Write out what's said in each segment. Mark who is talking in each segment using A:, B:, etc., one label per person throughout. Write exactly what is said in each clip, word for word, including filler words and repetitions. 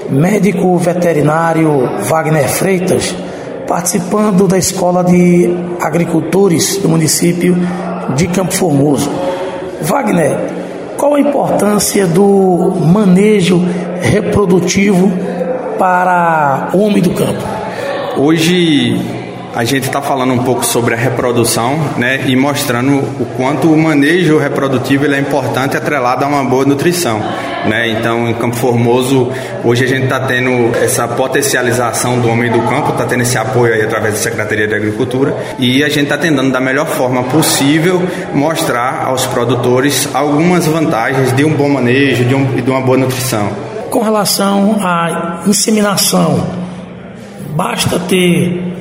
A: médico veterinário Wagner Freitas, participando da Escola de Agricultores do município de Campo Formoso. Wagner, qual a importância do manejo reprodutivo para o homem do campo?
B: Hoje a gente está falando um pouco sobre a reprodução, né, e mostrando o quanto o manejo reprodutivo ele é importante, atrelado a uma boa nutrição, né? Então, em Campo Formoso, hoje a gente está tendo essa potencialização do homem do campo, está tendo esse apoio aí através da Secretaria de Agricultura, e a gente está tentando da melhor forma possível mostrar aos produtores algumas vantagens de um bom manejo, de, um, de uma boa nutrição.
A: Com relação à inseminação, basta ter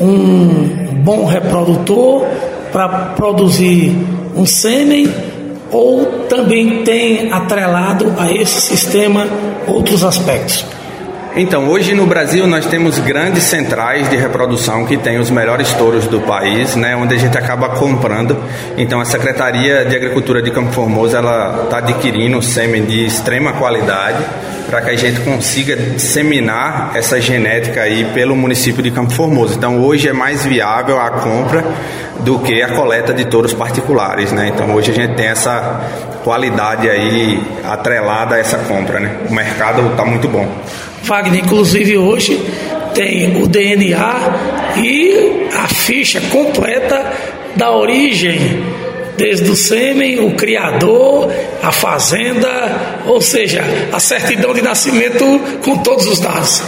A: um bom reprodutor para produzir um sêmen, ou também tem atrelado a esse sistema outros aspectos?
B: Então, hoje no Brasil nós temos grandes centrais de reprodução que têm os melhores touros do país, né, onde a gente acaba comprando. Então, a Secretaria de Agricultura de Campo Formoso ela está adquirindo sêmen de extrema qualidade para que a gente consiga disseminar essa genética aí pelo município de Campo Formoso. Então, hoje é mais viável a compra do que a coleta de touros particulares, né? Então, hoje a gente tem essa qualidade aí atrelada a essa compra, né? O mercado está muito bom.
A: Wagner, inclusive hoje tem o D N A e a ficha completa da origem, desde o sêmen, o criador, a fazenda, ou seja, a certidão de nascimento com todos os dados.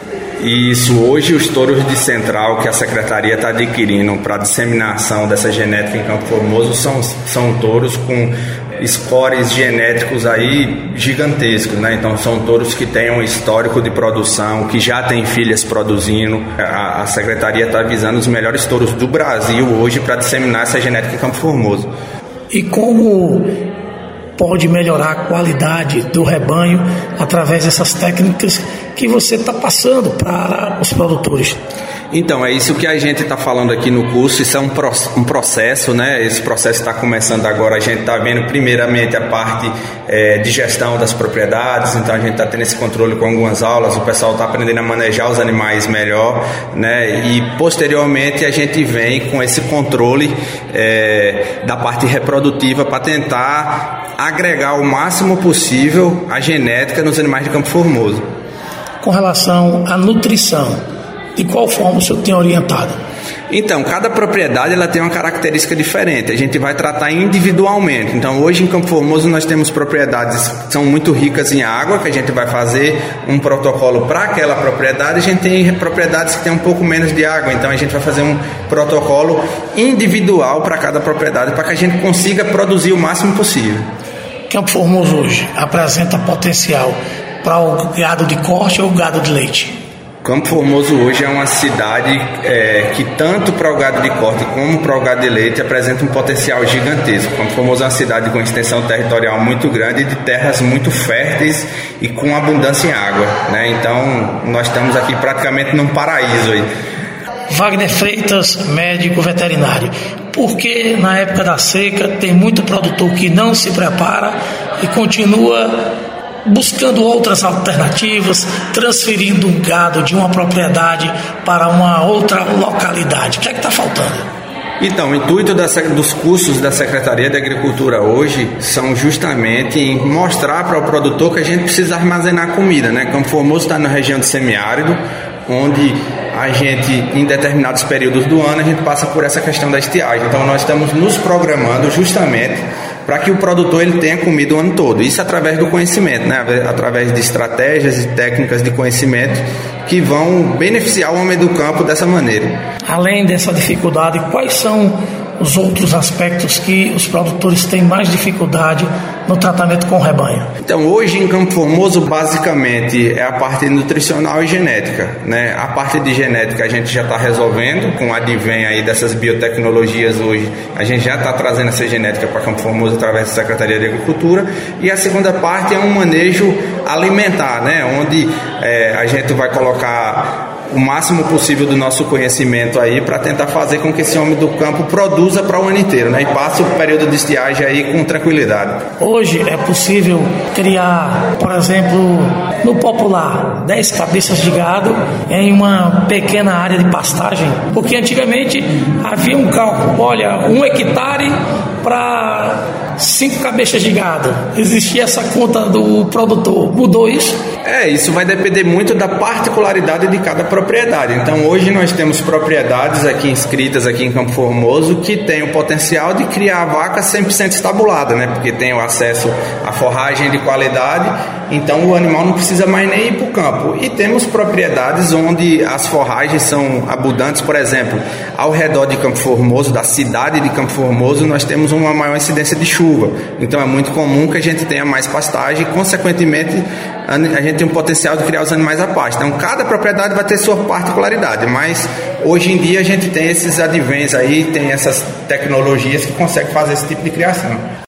B: Isso, hoje os touros de central que a Secretaria está adquirindo para disseminação dessa genética em Campo Formoso são, são touros com scores genéticos aí gigantescos, né? Então são touros que têm um histórico de produção, que já têm filhas produzindo. A, a Secretaria está visando os melhores touros do Brasil hoje para disseminar essa genética em Campo Formoso.
A: E como pode melhorar a qualidade do rebanho através dessas técnicas que você está passando para os produtores?
B: Então, é isso que a gente está falando aqui no curso. Isso é um, pro, um processo, né? Esse processo está começando agora. A gente está vendo primeiramente a parte é, de gestão das propriedades. Então, a gente está tendo esse controle com algumas aulas. O pessoal está aprendendo a manejar os animais melhor, né? E posteriormente a gente vem com esse controle é, da parte reprodutiva para tentar agregar o máximo possível a genética nos animais de Campo Formoso.
A: Com relação à nutrição, de qual forma o senhor tem orientado?
B: Então, cada propriedade ela tem uma característica diferente. A gente vai tratar individualmente. Então, hoje em Campo Formoso nós temos propriedades que são muito ricas em água, que a gente vai fazer um protocolo para aquela propriedade. A gente tem propriedades que tem um pouco menos de água. Então, a gente vai fazer um protocolo individual para cada propriedade, para que a gente consiga produzir o máximo possível.
A: Campo Formoso hoje apresenta potencial para o gado de corte ou o gado de leite?
B: Campo Formoso hoje é uma cidade é, que tanto para o gado de corte como para o gado de leite apresenta um potencial gigantesco. Campo Formoso é uma cidade com extensão territorial muito grande, de terras muito férteis e com abundância em água, né? Então nós estamos aqui praticamente num paraíso aí.
A: Wagner Freitas, médico veterinário. Porque na época da seca tem muito produtor que não se prepara e continua buscando outras alternativas, transferindo um gado de uma propriedade para uma outra localidade? O que é que está faltando?
B: Então, o intuito da, dos cursos da Secretaria de Agricultura hoje são justamente em mostrar para o produtor que a gente precisa armazenar comida, né? Campo Formoso está na região de semiárido, onde a gente, em determinados períodos do ano, a gente passa por essa questão da estiagem. Então, nós estamos nos programando justamente para que o produtor ele tenha comida o ano todo. Isso através do conhecimento, né? Através de estratégias e técnicas de conhecimento que vão beneficiar o homem do campo dessa maneira.
A: Além dessa dificuldade, quais são os outros aspectos que os produtores têm mais dificuldade no tratamento com o rebanho?
B: Então, hoje em Campo Formoso, basicamente, é a parte nutricional e genética, né? A parte de genética a gente já está resolvendo, com o advém aí dessas biotecnologias hoje, a gente já está trazendo essa genética para Campo Formoso através da Secretaria de Agricultura. E a segunda parte é um manejo alimentar, né? Onde é, a gente vai colocar o máximo possível do nosso conhecimento aí para tentar fazer com que esse homem do campo produza para o ano inteiro, né? E passe o período de estiagem aí com tranquilidade.
A: Hoje é possível criar, por exemplo, no popular, dez cabeças de gado em uma pequena área de pastagem, porque antigamente havia um cálculo, olha, um hectare para cinco cabeças de gado. Existia essa conta do produtor. Mudou isso?
B: É, isso vai depender muito da particularidade de cada propriedade. Então hoje nós temos propriedades aqui inscritas aqui em Campo Formoso que tem o potencial de criar a vaca cem por cento estabulada, né? Porque tem o acesso à forragem de qualidade, então o animal não precisa mais nem ir para o campo. E temos propriedades onde as forragens são abundantes, por exemplo, ao redor de Campo Formoso, da cidade de Campo Formoso, nós temos uma maior incidência de chuva. Então é muito comum que a gente tenha mais pastagem e, consequentemente, a gente tem um potencial de criar os animais a pasto. Então cada propriedade vai ter sua particularidade, mas hoje em dia a gente tem esses advents aí, tem essas tecnologias que conseguem fazer esse tipo de criação.